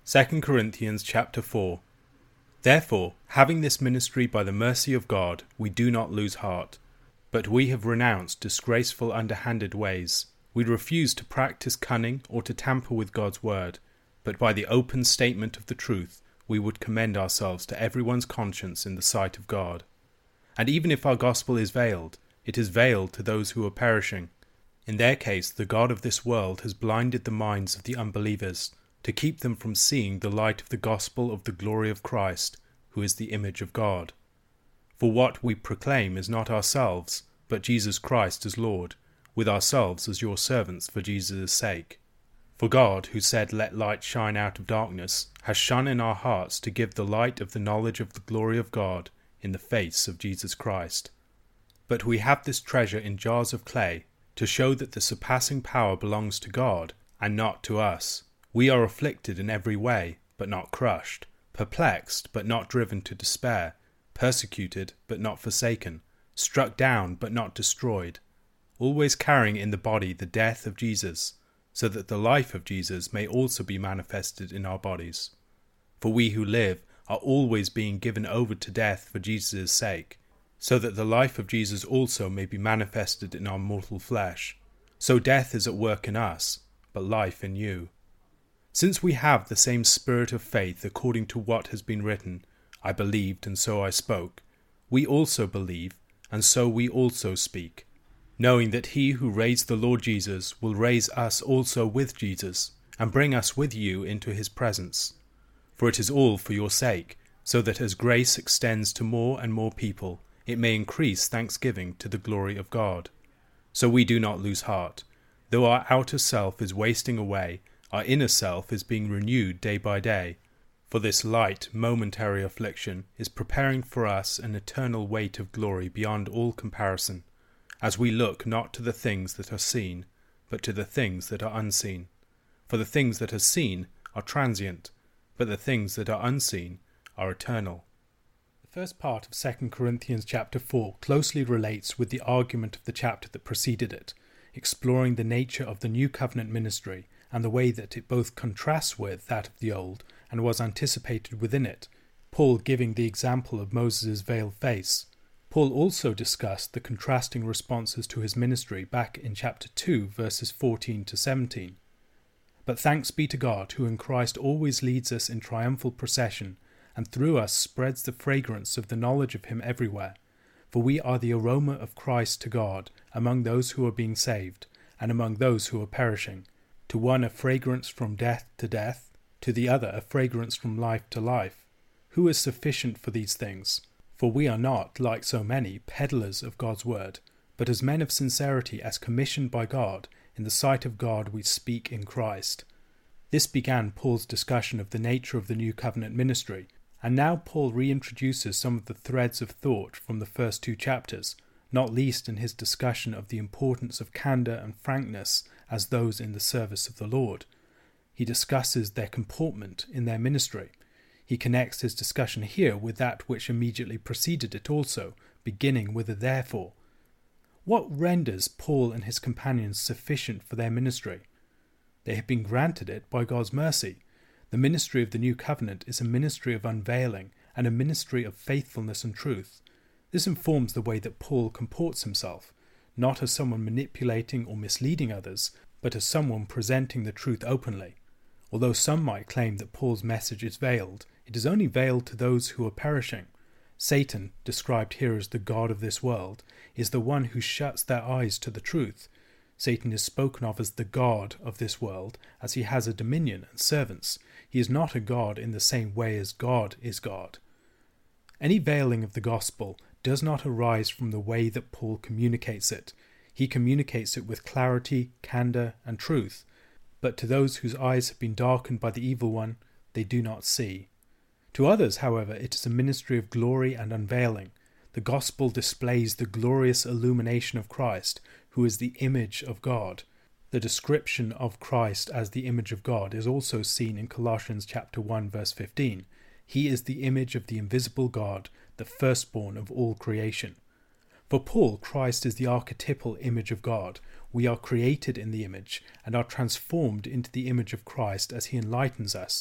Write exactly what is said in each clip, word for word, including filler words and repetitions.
Second Corinthians chapter four. Therefore, having this ministry by the mercy of God, we do not lose heart. But we have renounced disgraceful underhanded ways. We refuse to practice cunning or to tamper with God's word, but by the open statement of the truth, we would commend ourselves to everyone's conscience in the sight of God. And even if our gospel is veiled, it is veiled to those who are perishing. In their case, the God of this world has blinded the minds of the unbelievers, to keep them from seeing the light of the gospel of the glory of Christ, who is the image of God. For what we proclaim is not ourselves, but Jesus Christ as Lord, with ourselves as your servants for Jesus' sake. For God, who said, "Let light shine out of darkness," has shone in our hearts to give the light of the knowledge of the glory of God in the face of Jesus Christ. But we have this treasure in jars of clay, to show that the surpassing power belongs to God, and not to us. We are afflicted in every way, but not crushed, perplexed, but not driven to despair, persecuted, but not forsaken, struck down, but not destroyed, always carrying in the body the death of Jesus, so that the life of Jesus may also be manifested in our bodies. For we who live are always being given over to death for Jesus' sake, so that the life of Jesus also may be manifested in our mortal flesh. So death is at work in us, but life in you. Since we have the same spirit of faith according to what has been written, "I believed and so I spoke," we also believe, and so we also speak, knowing that he who raised the Lord Jesus will raise us also with Jesus, and bring us with you into his presence. For it is all for your sake, so that as grace extends to more and more people, it may increase thanksgiving to the glory of God. So we do not lose heart. Though our outer self is wasting away, our inner self is being renewed day by day. For this light, momentary affliction is preparing for us an eternal weight of glory beyond all comparison, as we look not to the things that are seen, but to the things that are unseen. For the things that are seen are transient, but the things that are unseen are eternal. The first part of Second Corinthians chapter four closely relates with the argument of the chapter that preceded it, exploring the nature of the new covenant ministry and the way that it both contrasts with that of the old and was anticipated within it, Paul giving the example of Moses' veiled face. Paul also discussed the contrasting responses to his ministry back in chapter two, verses fourteen to seventeen. But thanks be to God, who in Christ always leads us in triumphal procession, and through us spreads the fragrance of the knowledge of him everywhere. For we are the aroma of Christ to God among those who are being saved, and among those who are perishing. To one a fragrance from death to death, to the other a fragrance from life to life. Who is sufficient for these things? For we are not, like so many, peddlers of God's word, but as men of sincerity, as commissioned by God, in the sight of God we speak in Christ. This began Paul's discussion of the nature of the new covenant ministry, and now Paul reintroduces some of the threads of thought from the first two chapters, not least in his discussion of the importance of candour and frankness as those in the service of the Lord. He discusses their comportment in their ministry. He connects his discussion here with that which immediately preceded it also, beginning with a therefore. What renders Paul and his companions sufficient for their ministry? They have been granted it by God's mercy. The ministry of the new covenant is a ministry of unveiling and a ministry of faithfulness and truth. This informs the way that Paul comports himself, not as someone manipulating or misleading others, but as someone presenting the truth openly. Although some might claim that Paul's message is veiled, it is only veiled to those who are perishing. Satan, described here as the god of this world, is the one who shuts their eyes to the truth. Satan is spoken of as the god of this world, as he has a dominion and servants. He is not a god in the same way as God is God. Any veiling of the gospel does not arise from the way that Paul communicates it. He communicates it with clarity, candour, and truth. But to those whose eyes have been darkened by the evil one, they do not see. To others, however, it is a ministry of glory and unveiling. The gospel displays the glorious illumination of Christ, who is the image of God. The description of Christ as the image of God is also seen in Colossians chapter one, verse fifteen. He is the image of the invisible God, the firstborn of all creation. For Paul, Christ is the archetypal image of God. We are created in the image and are transformed into the image of Christ as he enlightens us.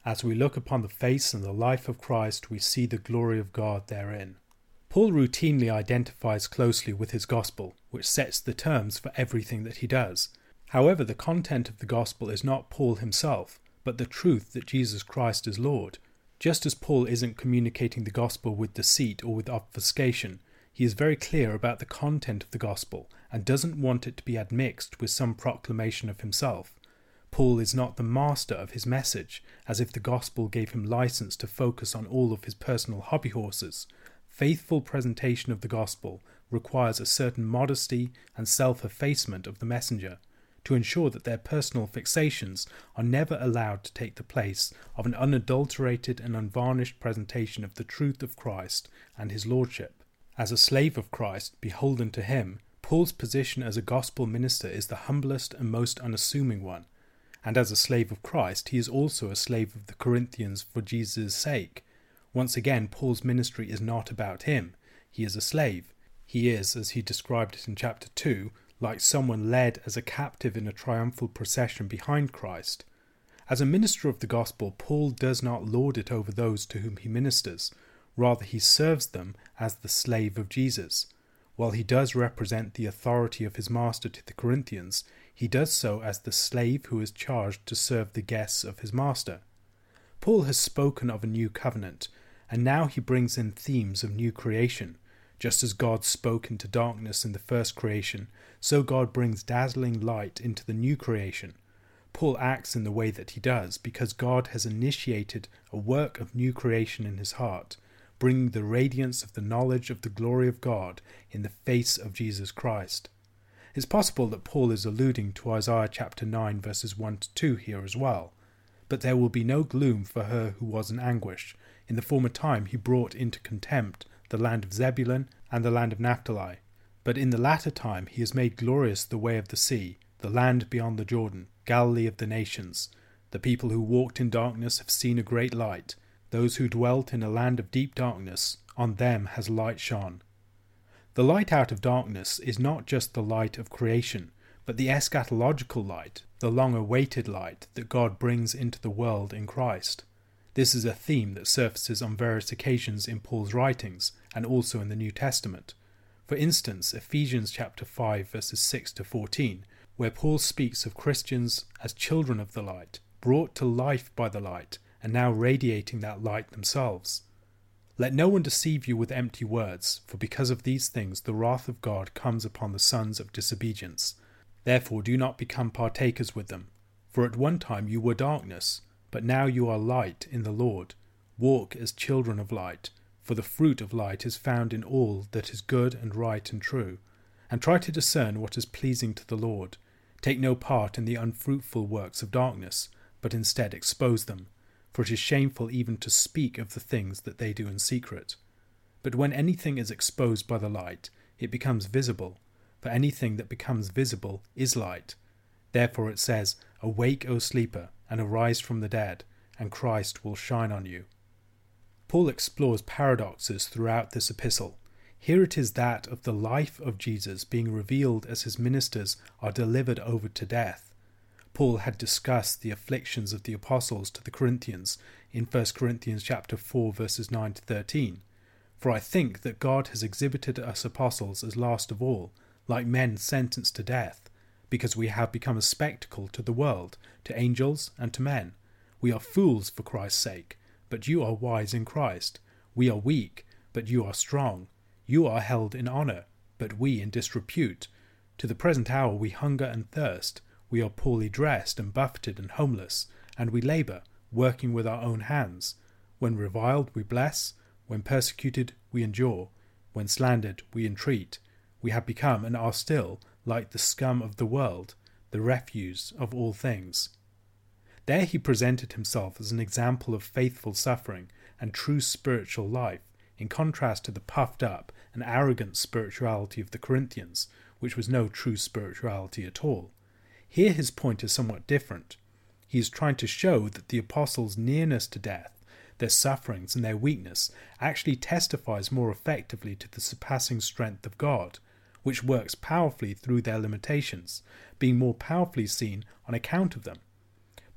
As we look upon the face and the life of Christ, we see the glory of God therein. Paul routinely identifies closely with his gospel, which sets the terms for everything that he does. However, the content of the gospel is not Paul himself, but the truth that Jesus Christ is Lord. Just as Paul isn't communicating the gospel with deceit or with obfuscation, he is very clear about the content of the gospel and doesn't want it to be admixed with some proclamation of himself. Paul is not the master of his message, as if the gospel gave him license to focus on all of his personal hobby horses. Faithful presentation of the gospel requires a certain modesty and self-effacement of the messenger, to ensure that their personal fixations are never allowed to take the place of an unadulterated and unvarnished presentation of the truth of Christ and his lordship. As a slave of Christ, beholden to him, Paul's position as a gospel minister is the humblest and most unassuming one. And as a slave of Christ, he is also a slave of the Corinthians for Jesus' sake. Once again, Paul's ministry is not about him. He is a slave. He is, as he described it in chapter two, like someone led as a captive in a triumphal procession behind Christ. As a minister of the gospel, Paul does not lord it over those to whom he ministers. Rather, he serves them as the slave of Jesus. While he does represent the authority of his master to the Corinthians, he does so as the slave who is charged to serve the guests of his master. Paul has spoken of a new covenant, and now he brings in themes of new creation. Just as God spoke into darkness in the first creation, so God brings dazzling light into the new creation. Paul acts in the way that he does because God has initiated a work of new creation in his heart, bringing the radiance of the knowledge of the glory of God in the face of Jesus Christ. It's possible that Paul is alluding to Isaiah chapter nine verses one to two here as well. But there will be no gloom for her who was in anguish. In the former time he brought into contempt the land of Zebulun and the land of Naphtali. But in the latter time he has made glorious the way of the sea, the land beyond the Jordan, Galilee of the nations. The people who walked in darkness have seen a great light. Those who dwelt in a land of deep darkness, on them has light shone. The light out of darkness is not just the light of creation, but the eschatological light, the long-awaited light that God brings into the world in Christ. This is a theme that surfaces on various occasions in Paul's writings and also in the New Testament. For instance, Ephesians chapter five verses six to fourteen, where Paul speaks of Christians as children of the light, brought to life by the light, and now radiating that light themselves. Let no one deceive you with empty words, for because of these things the wrath of God comes upon the sons of disobedience. Therefore do not become partakers with them. For at one time you were darkness, but now you are light in the Lord. Walk as children of light, for the fruit of light is found in all that is good and right and true. And try to discern what is pleasing to the Lord. Take no part in the unfruitful works of darkness, but instead expose them. For it is shameful even to speak of the things that they do in secret. But when anything is exposed by the light, it becomes visible. For anything that becomes visible is light. Therefore it says, Awake, O sleeper, and arise from the dead, and Christ will shine on you. Paul explores paradoxes throughout this epistle. Here it is that of the life of Jesus being revealed as his ministers are delivered over to death. Paul had discussed the afflictions of the apostles to the Corinthians in First Corinthians chapter four verses nine to thirteen. For I think that God has exhibited us apostles as last of all, like men sentenced to death, because we have become a spectacle to the world, to angels and to men. We are fools for Christ's sake, but you are wise in Christ. We are weak, but you are strong. You are held in honour, but we in disrepute. To the present hour we hunger and thirst. We are poorly dressed and buffeted and homeless, and we labour, working with our own hands. When reviled, we bless. When persecuted, we endure. When slandered, we entreat. We have become, and are still, like the scum of the world, the refuse of all things. There he presented himself as an example of faithful suffering and true spiritual life, in contrast to the puffed up and arrogant spirituality of the Corinthians, which was no true spirituality at all. Here his point is somewhat different. He is trying to show that the apostles' nearness to death, their sufferings and their weakness, actually testifies more effectively to the surpassing strength of God, which works powerfully through their limitations, being more powerfully seen on account of them.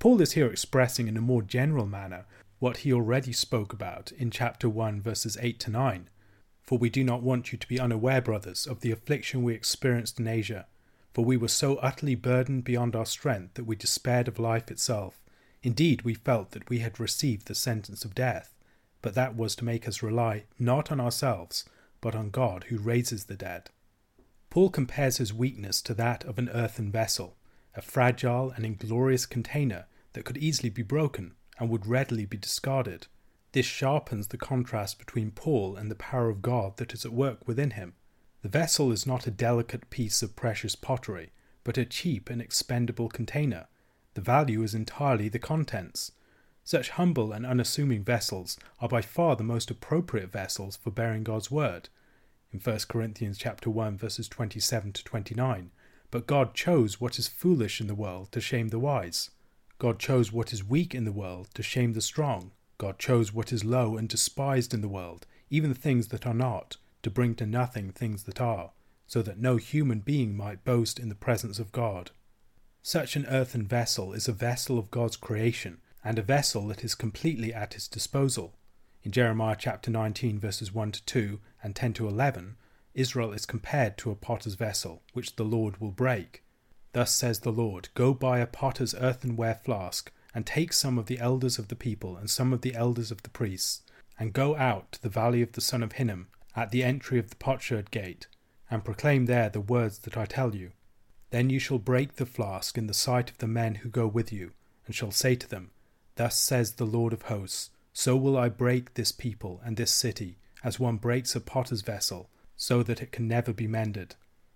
Paul is here expressing in a more general manner what he already spoke about in chapter one, verses eight to nine. For we do not want you to be unaware, brothers, of the affliction we experienced in Asia. For we were so utterly burdened beyond our strength that we despaired of life itself. Indeed, we felt that we had received the sentence of death, but that was to make us rely not on ourselves, but on God who raises the dead. Paul compares his weakness to that of an earthen vessel, a fragile and inglorious container that could easily be broken and would readily be discarded. This sharpens the contrast between Paul and the power of God that is at work within him. The vessel is not a delicate piece of precious pottery, but a cheap and expendable container. The value is entirely the contents. Such humble and unassuming vessels are by far the most appropriate vessels for bearing God's word. In First Corinthians chapter one, verses twenty-seven to twenty-nine, but God chose what is foolish in the world to shame the wise. God chose what is weak in the world to shame the strong. God chose what is low and despised in the world, even the things that are not, to bring to nothing things that are, so that no human being might boast in the presence of God. Such an earthen vessel is a vessel of God's creation, and a vessel that is completely at his disposal. In Jeremiah chapter nineteen, verses one to two and ten to eleven, Israel is compared to a potter's vessel, which the Lord will break. Thus says the Lord, Go buy a potter's earthenware flask, and take some of the elders of the people and some of the elders of the priests, and go out to the valley of the son of Hinnom, at the entry of the potsherd gate, and proclaim there the words that I tell you. Then you shall break the flask in the sight of the men who go with you, and shall say to them, Thus says the Lord of hosts, So will I break this people and this city, as one breaks a potter's vessel, so that it can never be mended.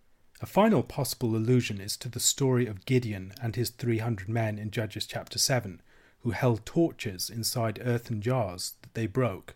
A final possible allusion is to the story of Gideon and his three hundred men in Judges chapter seven, who held torches inside earthen jars that they broke.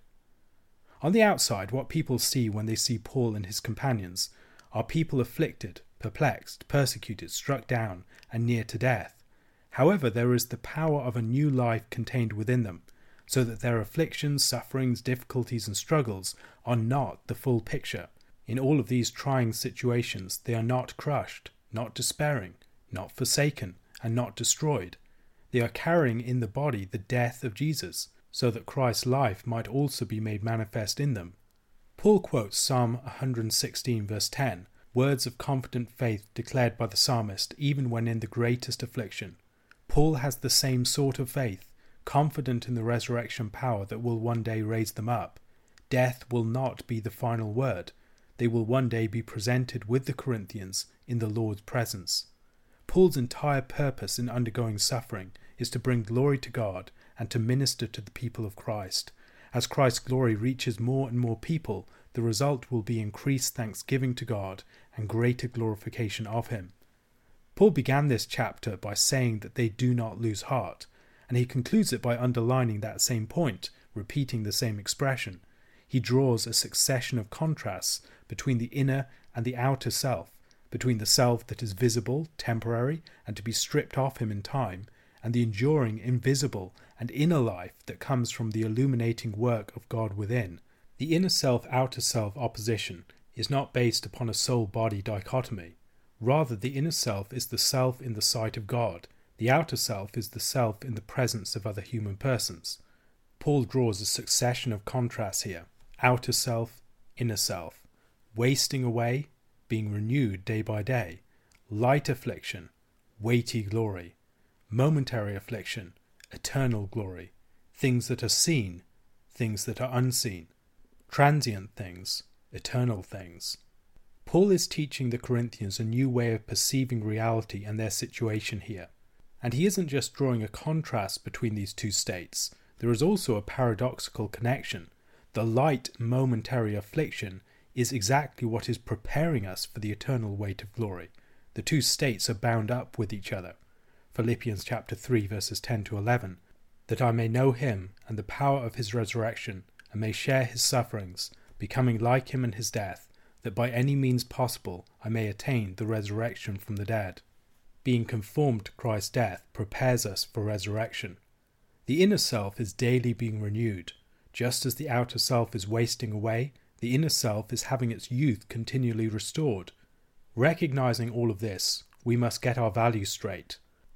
On the outside, what people see when they see Paul and his companions are people afflicted, perplexed, persecuted, struck down, and near to death. However, there is the power of a new life contained within them, so that their afflictions, sufferings, difficulties, and struggles are not the full picture. In all of these trying situations, they are not crushed, not despairing, not forsaken, and not destroyed. They are carrying in the body the death of Jesus, so that Christ's life might also be made manifest in them. Paul quotes Psalm one hundred sixteen, verse ten, words of confident faith declared by the psalmist even when in the greatest affliction. Paul has the same sort of faith, confident in the resurrection power that will one day raise them up. Death will not be the final word. They will one day be presented with the Corinthians in the Lord's presence. Paul's entire purpose in undergoing suffering is to bring glory to God and to minister to the people of Christ. As Christ's glory reaches more and more people, the result will be increased thanksgiving to God and greater glorification of him. Paul began this chapter by saying that they do not lose heart, and he concludes it by underlining that same point, repeating the same expression. He draws a succession of contrasts between the inner and the outer self, between the self that is visible, temporary, and to be stripped off him in time, and the enduring, invisible, and inner life that comes from the illuminating work of God within. The inner self-outer self opposition is not based upon a soul-body dichotomy. Rather, the inner self is the self in the sight of God. The outer self is the self in the presence of other human persons. Paul draws a succession of contrasts here. Outer self, inner self. Wasting away, being renewed day by day. Light affliction, weighty glory. Momentary affliction, eternal glory. Things that are seen, things that are unseen. Transient things, eternal things. Paul is teaching the Corinthians a new way of perceiving reality and their situation here. And he isn't just drawing a contrast between these two states. There is also a paradoxical connection. The light momentary affliction is exactly what is preparing us for the eternal weight of glory. The two states are bound up with each other. Philippians chapter three, verses ten to eleven, that I may know him and the power of his resurrection, and may share his sufferings, becoming like him in his death, that by any means possible I may attain the resurrection from the dead. Being conformed to Christ's death prepares us for resurrection. The inner self is daily being renewed. Just as the outer self is wasting away, the inner self is having its youth continually restored. Recognizing all of this, we must get our values straight.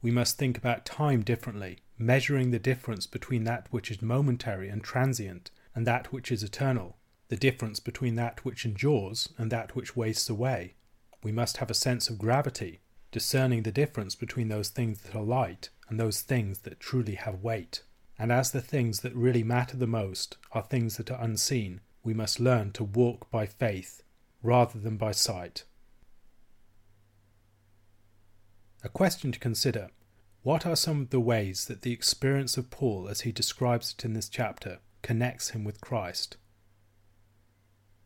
We must think about time differently, measuring the difference between that which is momentary and transient and that which is eternal, the difference between that which endures and that which wastes away. We must have a sense of gravity, discerning the difference between those things that are light and those things that truly have weight. And as the things that really matter the most are things that are unseen, we must learn to walk by faith rather than by sight. A question to consider: what are some of the ways that the experience of Paul, as he describes it in this chapter, connects him with Christ?